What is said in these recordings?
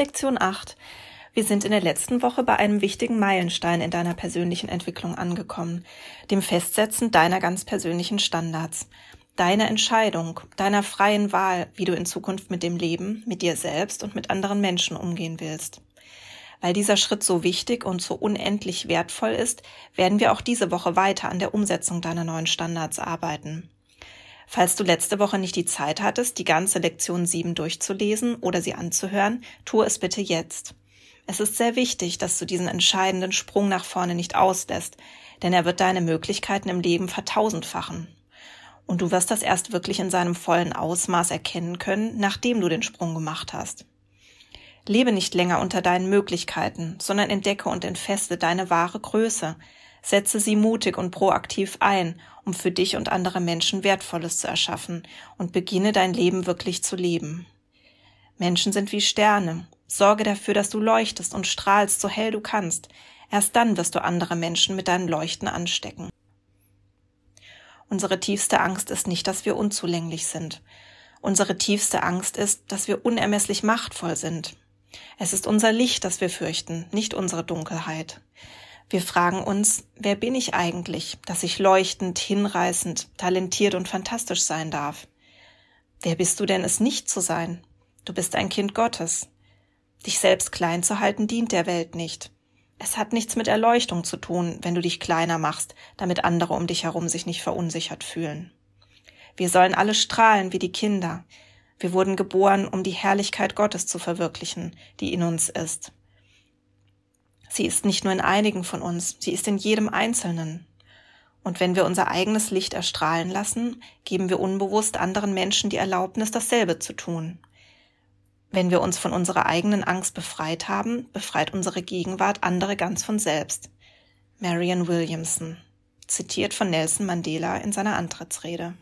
Lektion 8. Wir sind in der letzten Woche bei einem wichtigen Meilenstein in deiner persönlichen Entwicklung angekommen, dem Festsetzen deiner ganz persönlichen Standards, deiner Entscheidung, deiner freien Wahl, wie du in Zukunft mit dem Leben, mit dir selbst und mit anderen Menschen umgehen willst. Weil dieser Schritt so wichtig und so unendlich wertvoll ist, werden wir auch diese Woche weiter an der Umsetzung deiner neuen Standards arbeiten. Falls du letzte Woche nicht die Zeit hattest, die ganze Lektion 7 durchzulesen oder sie anzuhören, tue es bitte jetzt. Es ist sehr wichtig, dass du diesen entscheidenden Sprung nach vorne nicht auslässt, denn er wird deine Möglichkeiten im Leben vertausendfachen. Und du wirst das erst wirklich in seinem vollen Ausmaß erkennen können, nachdem du den Sprung gemacht hast. Lebe nicht länger unter deinen Möglichkeiten, sondern entdecke und entfeste deine wahre Größe. Setze sie mutig und proaktiv ein, um für dich und andere Menschen Wertvolles zu erschaffen und beginne dein Leben wirklich zu leben. Menschen sind wie Sterne. Sorge dafür, dass du leuchtest und strahlst, so hell du kannst. Erst dann wirst du andere Menschen mit deinem Leuchten anstecken. Unsere tiefste Angst ist nicht, dass wir unzulänglich sind. Unsere tiefste Angst ist, dass wir unermesslich machtvoll sind. Es ist unser Licht, das wir fürchten, nicht unsere Dunkelheit. Wir fragen uns, wer bin ich eigentlich, dass ich leuchtend, hinreißend, talentiert und fantastisch sein darf? Wer bist du denn, es nicht zu sein? Du bist ein Kind Gottes. Dich selbst klein zu halten dient der Welt nicht. Es hat nichts mit Erleuchtung zu tun, wenn du dich kleiner machst, damit andere um dich herum sich nicht verunsichert fühlen. Wir sollen alle strahlen wie die Kinder. Wir wurden geboren, um die Herrlichkeit Gottes zu verwirklichen, die in uns ist. Sie ist nicht nur in einigen von uns, sie ist in jedem Einzelnen. Und wenn wir unser eigenes Licht erstrahlen lassen, geben wir unbewusst anderen Menschen die Erlaubnis, dasselbe zu tun. Wenn wir uns von unserer eigenen Angst befreit haben, befreit unsere Gegenwart andere ganz von selbst. Marianne Williamson, zitiert von Nelson Mandela in seiner Antrittsrede.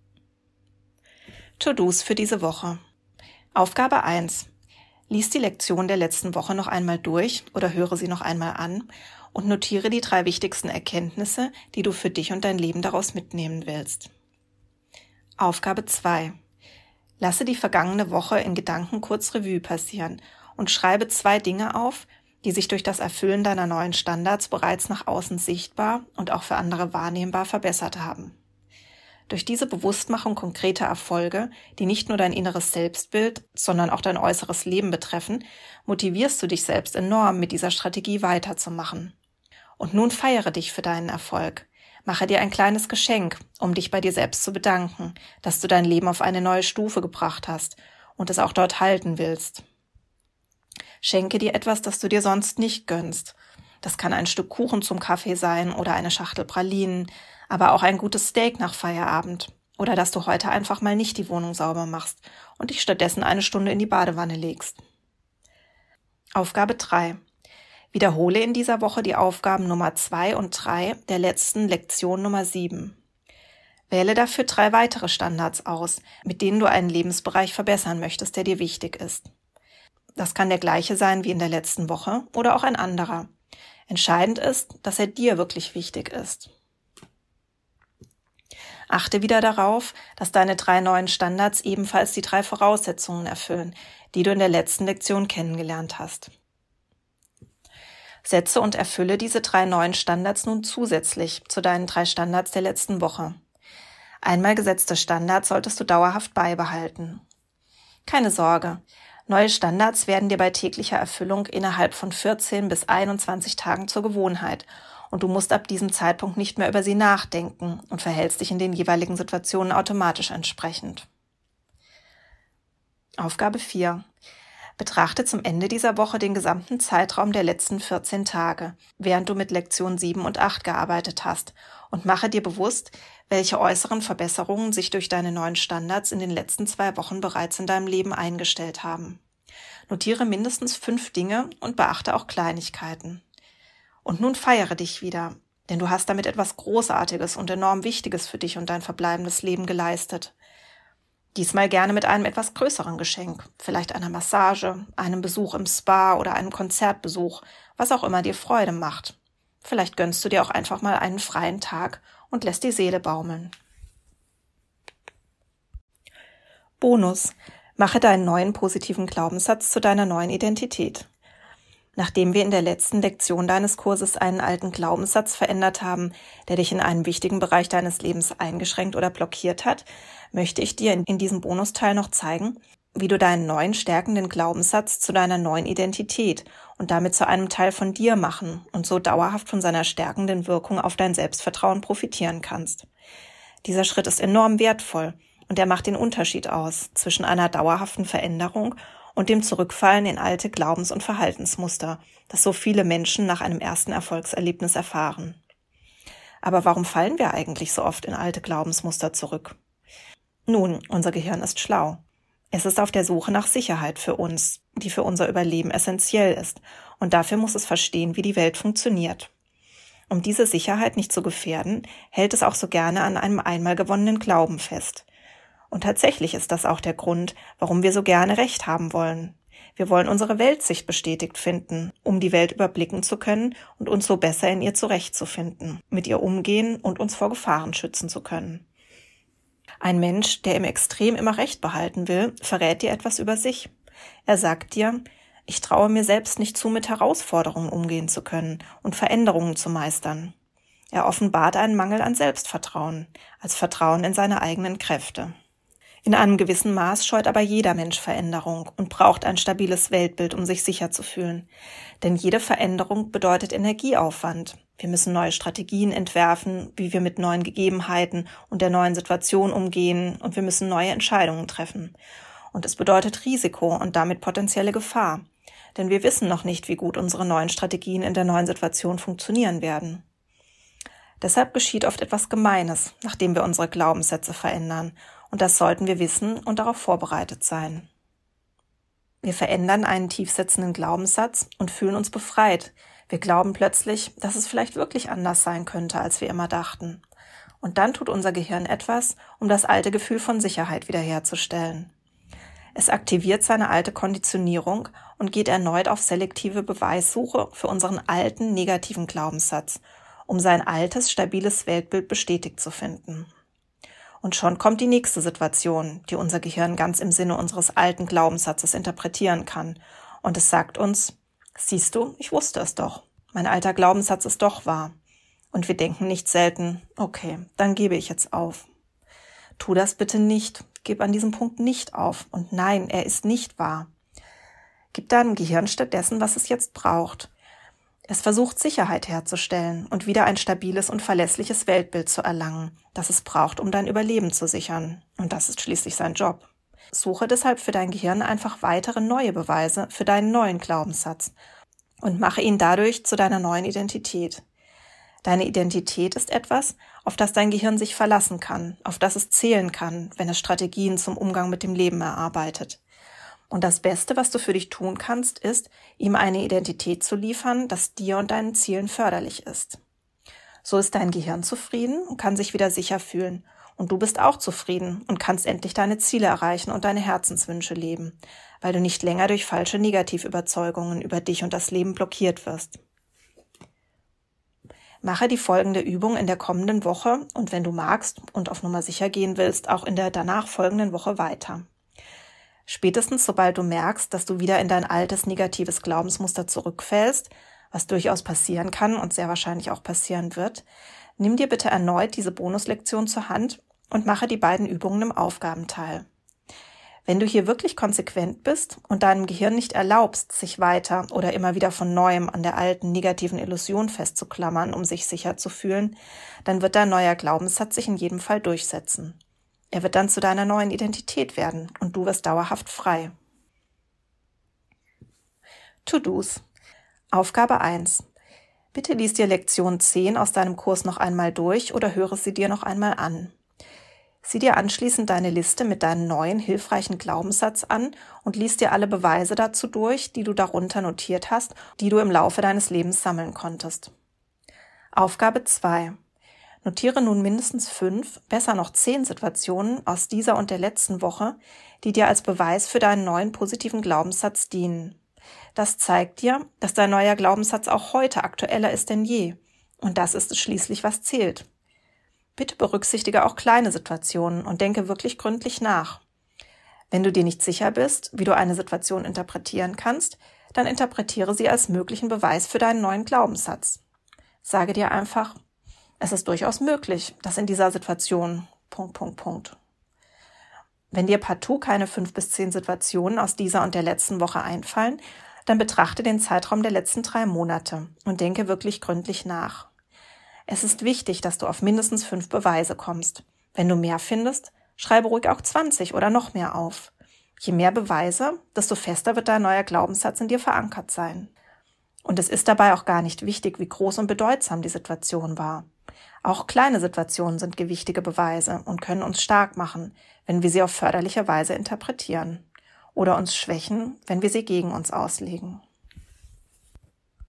To-Dos für diese Woche. Aufgabe 1. Lies die Lektion der letzten Woche noch einmal durch oder höre sie noch einmal an und notiere die 3 wichtigsten Erkenntnisse, die du für dich und dein Leben daraus mitnehmen willst. Aufgabe 2. Lasse die vergangene Woche in Gedanken kurz Revue passieren und schreibe 2 Dinge auf, die sich durch das Erfüllen deiner neuen Standards bereits nach außen sichtbar und auch für andere wahrnehmbar verbessert haben. Durch diese Bewusstmachung konkreter Erfolge, die nicht nur dein inneres Selbstbild, sondern auch dein äußeres Leben betreffen, motivierst du dich selbst enorm, mit dieser Strategie weiterzumachen. Und nun feiere dich für deinen Erfolg. Mache dir ein kleines Geschenk, um dich bei dir selbst zu bedanken, dass du dein Leben auf eine neue Stufe gebracht hast und es auch dort halten willst. Schenke dir etwas, das du dir sonst nicht gönnst. Das kann ein Stück Kuchen zum Kaffee sein oder eine Schachtel Pralinen, aber auch ein gutes Steak nach Feierabend. Oder dass du heute einfach mal nicht die Wohnung sauber machst und dich stattdessen eine Stunde in die Badewanne legst. Aufgabe 3. Wiederhole in dieser Woche die Aufgaben Nummer 2 und 3 der letzten Lektion Nummer 7. Wähle dafür 3 weitere Standards aus, mit denen du einen Lebensbereich verbessern möchtest, der dir wichtig ist. Das kann der gleiche sein wie in der letzten Woche oder auch ein anderer. Entscheidend ist, dass er dir wirklich wichtig ist. Achte wieder darauf, dass deine 3 neuen Standards ebenfalls die 3 Voraussetzungen erfüllen, die du in der letzten Lektion kennengelernt hast. Setze und erfülle diese 3 neuen Standards nun zusätzlich zu deinen 3 Standards der letzten Woche. Einmal gesetzte Standards solltest du dauerhaft beibehalten. Keine Sorge, neue Standards werden dir bei täglicher Erfüllung innerhalb von 14 bis 21 Tagen zur Gewohnheit und du musst ab diesem Zeitpunkt nicht mehr über sie nachdenken und verhältst dich in den jeweiligen Situationen automatisch entsprechend. Aufgabe 4. Betrachte zum Ende dieser Woche den gesamten Zeitraum der letzten 14 Tage, während du mit Lektion 7 und 8 gearbeitet hast und mache dir bewusst, welche äußeren Verbesserungen sich durch deine neuen Standards in den letzten 2 Wochen bereits in deinem Leben eingestellt haben. Notiere mindestens 5 Dinge und beachte auch Kleinigkeiten. Und nun feiere dich wieder, denn du hast damit etwas Großartiges und enorm Wichtiges für dich und dein verbleibendes Leben geleistet. Diesmal gerne mit einem etwas größeren Geschenk, vielleicht einer Massage, einem Besuch im Spa oder einem Konzertbesuch, was auch immer dir Freude macht. Vielleicht gönnst du dir auch einfach mal einen freien Tag und lässt die Seele baumeln. Bonus: Mache deinen neuen positiven Glaubenssatz zu deiner neuen Identität. Nachdem wir in der letzten Lektion deines Kurses einen alten Glaubenssatz verändert haben, der dich in einem wichtigen Bereich deines Lebens eingeschränkt oder blockiert hat, möchte ich dir in diesem Bonusteil noch zeigen, wie du deinen neuen stärkenden Glaubenssatz zu deiner neuen Identität und damit zu einem Teil von dir machen und so dauerhaft von seiner stärkenden Wirkung auf dein Selbstvertrauen profitieren kannst. Dieser Schritt ist enorm wertvoll und er macht den Unterschied aus zwischen einer dauerhaften Veränderung und dem Zurückfallen in alte Glaubens- und Verhaltensmuster, das so viele Menschen nach einem ersten Erfolgserlebnis erfahren. Aber warum fallen wir eigentlich so oft in alte Glaubensmuster zurück? Nun, unser Gehirn ist schlau. Es ist auf der Suche nach Sicherheit für uns, die für unser Überleben essentiell ist, und dafür muss es verstehen, wie die Welt funktioniert. Um diese Sicherheit nicht zu gefährden, hält es auch so gerne an einem einmal gewonnenen Glauben fest. Und tatsächlich ist das auch der Grund, warum wir so gerne Recht haben wollen. Wir wollen unsere Weltsicht bestätigt finden, um die Welt überblicken zu können und uns so besser in ihr zurechtzufinden, mit ihr umgehen und uns vor Gefahren schützen zu können. Ein Mensch, der im Extrem immer Recht behalten will, verrät dir etwas über sich. Er sagt dir, ich traue mir selbst nicht zu, mit Herausforderungen umgehen zu können und Veränderungen zu meistern. Er offenbart einen Mangel an Selbstvertrauen, als Vertrauen in seine eigenen Kräfte. In einem gewissen Maß scheut aber jeder Mensch Veränderung und braucht ein stabiles Weltbild, um sich sicher zu fühlen. Denn jede Veränderung bedeutet Energieaufwand. Wir müssen neue Strategien entwerfen, wie wir mit neuen Gegebenheiten und der neuen Situation umgehen, und wir müssen neue Entscheidungen treffen. Und es bedeutet Risiko und damit potenzielle Gefahr. Denn wir wissen noch nicht, wie gut unsere neuen Strategien in der neuen Situation funktionieren werden. Deshalb geschieht oft etwas Gemeines, nachdem wir unsere Glaubenssätze verändern. Und das sollten wir wissen und darauf vorbereitet sein. Wir verändern einen tiefsitzenden Glaubenssatz und fühlen uns befreit. Wir glauben plötzlich, dass es vielleicht wirklich anders sein könnte, als wir immer dachten. Und dann tut unser Gehirn etwas, um das alte Gefühl von Sicherheit wiederherzustellen. Es aktiviert seine alte Konditionierung und geht erneut auf selektive Beweissuche für unseren alten negativen Glaubenssatz, um sein altes, stabiles Weltbild bestätigt zu finden. Und schon kommt die nächste Situation, die unser Gehirn ganz im Sinne unseres alten Glaubenssatzes interpretieren kann. Und es sagt uns, siehst du, ich wusste es doch. Mein alter Glaubenssatz ist doch wahr. Und wir denken nicht selten, okay, dann gebe ich jetzt auf. Tu das bitte nicht. Gib an diesem Punkt nicht auf. Und nein, er ist nicht wahr. Gib deinem Gehirn stattdessen, was es jetzt braucht. Es versucht, Sicherheit herzustellen und wieder ein stabiles und verlässliches Weltbild zu erlangen, das es braucht, um dein Überleben zu sichern. Und das ist schließlich sein Job. Suche deshalb für dein Gehirn einfach weitere neue Beweise für deinen neuen Glaubenssatz und mache ihn dadurch zu deiner neuen Identität. Deine Identität ist etwas, auf das dein Gehirn sich verlassen kann, auf das es zählen kann, wenn es Strategien zum Umgang mit dem Leben erarbeitet. Und das Beste, was du für dich tun kannst, ist, ihm eine Identität zu liefern, das dir und deinen Zielen förderlich ist. So ist dein Gehirn zufrieden und kann sich wieder sicher fühlen. Und du bist auch zufrieden und kannst endlich deine Ziele erreichen und deine Herzenswünsche leben, weil du nicht länger durch falsche Negativüberzeugungen über dich und das Leben blockiert wirst. Mache die folgende Übung in der kommenden Woche und wenn du magst und auf Nummer sicher gehen willst, auch in der danach folgenden Woche weiter. Spätestens sobald du merkst, dass du wieder in dein altes negatives Glaubensmuster zurückfällst, was durchaus passieren kann und sehr wahrscheinlich auch passieren wird, nimm dir bitte erneut diese Bonuslektion zur Hand und mache die beiden Übungen im Aufgabenteil. Wenn du hier wirklich konsequent bist und deinem Gehirn nicht erlaubst, sich weiter oder immer wieder von Neuem an der alten negativen Illusion festzuklammern, um sich sicher zu fühlen, dann wird dein neuer Glaubenssatz sich in jedem Fall durchsetzen. Er wird dann zu deiner neuen Identität werden und du wirst dauerhaft frei. To-Dos. Aufgabe 1. Bitte lies dir Lektion 10 aus deinem Kurs noch einmal durch oder höre sie dir noch einmal an. Sieh dir anschließend deine Liste mit deinem neuen, hilfreichen Glaubenssatz an und lies dir alle Beweise dazu durch, die du darunter notiert hast, die du im Laufe deines Lebens sammeln konntest. Aufgabe 2. Notiere nun mindestens 5, besser noch 10 Situationen aus dieser und der letzten Woche, die dir als Beweis für deinen neuen positiven Glaubenssatz dienen. Das zeigt dir, dass dein neuer Glaubenssatz auch heute aktueller ist denn je. Und das ist es schließlich, was zählt. Bitte berücksichtige auch kleine Situationen und denke wirklich gründlich nach. Wenn du dir nicht sicher bist, wie du eine Situation interpretieren kannst, dann interpretiere sie als möglichen Beweis für deinen neuen Glaubenssatz. Sage dir einfach, es ist durchaus möglich, dass in dieser Situation ... Wenn dir partout keine 5 bis 10 Situationen aus dieser und der letzten Woche einfallen, dann betrachte den Zeitraum der letzten 3 Monate und denke wirklich gründlich nach. Es ist wichtig, dass du auf mindestens 5 Beweise kommst. Wenn du mehr findest, schreibe ruhig auch 20 oder noch mehr auf. Je mehr Beweise, desto fester wird dein neuer Glaubenssatz in dir verankert sein. Und es ist dabei auch gar nicht wichtig, wie groß und bedeutsam die Situation war. Auch kleine Situationen sind gewichtige Beweise und können uns stark machen, wenn wir sie auf förderliche Weise interpretieren, oder uns schwächen, wenn wir sie gegen uns auslegen.